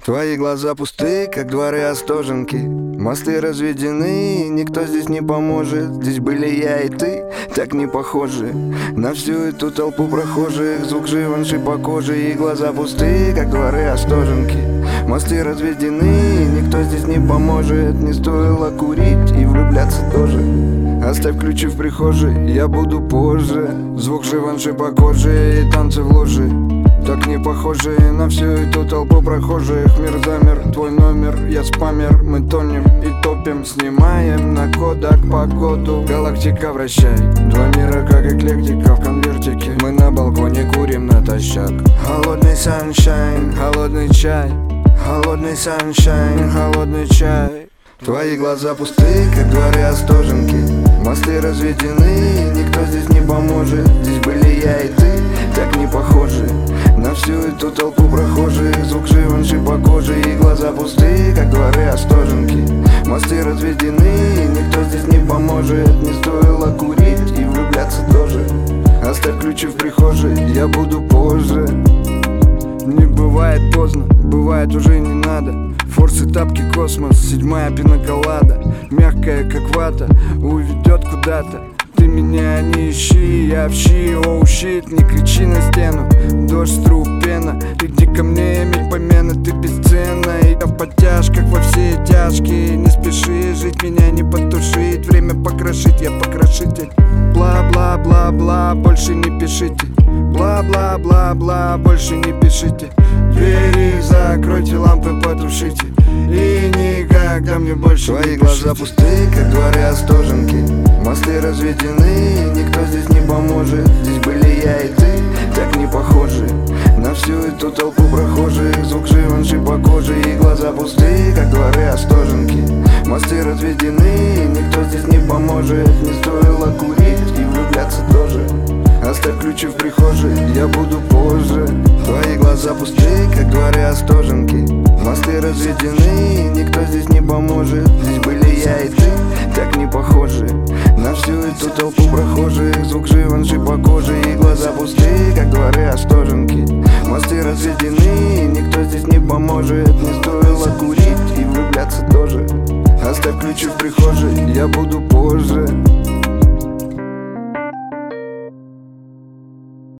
Твои глаза пусты, как дворы Остоженки. Мосты разведены, никто здесь не поможет. Здесь были я и ты, так не похожи на всю эту толпу прохожих. Звук живанши по коже и глаза пусты, как дворы Остоженки. Мосты разведены, никто здесь не поможет. Не стоило курить и влюбляться тоже. Оставь ключи в прихожей, я буду позже. Звук живанши по коже и танцы в ложе, так не похожи на всю эту толпу прохожих. Мир замер, твой номер, я спамер. Мы тонем и топим, снимаем на кодак погоду. Галактика вращай, два мира как эклектика в конвертике. Мы на балконе курим натощак. Холодный саншайн, холодный чай. Холодный саншайн, холодный чай. Твои глаза пусты, как дворы Остоженки. Мосты разведены, никто здесь не поможет. Здесь были я и ты, так не похожи на всю эту толпу прохожих. Звук живанши по коже и глаза пусты, как дворы Остоженки. Мосты разведены, никто здесь не поможет. Не стоило курить и влюбляться тоже. Оставь ключи в прихожей, я буду позже. Не бывает поздно, бывает уже не надо. Форсы, тапки, космос, седьмая пиноколада. Мягкая, как вата, уведет куда-то. Ты меня не ищи, я в щи, оу щит. Не кричи на стену, дождь, струк, пена. Иди ко мне, иметь помены, ты бесценна. И я в подтяжках во все тяжкие. Не спеши жить, меня не потушить. Время покрошить, я покрошитель. Бла-бла-бла-бла, больше не пишите. Бла-бла-бла-бла, больше не пишите. Двери закройте, лампы потушите. И никогда мне больше твои глаза пусты, как дворы Остоженки. Мосты разведены, никто здесь не поможет. Здесь были я и ты, так не похожи на всю эту толпу прохожих. Звук живанши по коже и глаза пусты, как дворы Остоженки. Мосты разведены, никто здесь не поможет. Не стоило курить и влюбляться тоже. Оставь ключи в прихожей, я буду позже. Твои глаза пусты, как дворы Остоженки. Мосты разведены, никто здесь не поможет. Здесь были я и ты, так не похожи на всю эту толпу прохожих. Звук живанши по коже и глаза пусты, как дворы Остоженки. Мосты разведены, никто здесь не поможет. Не стоило курить и влюбляться тоже. Оставь ключи в прихожей, я буду позже.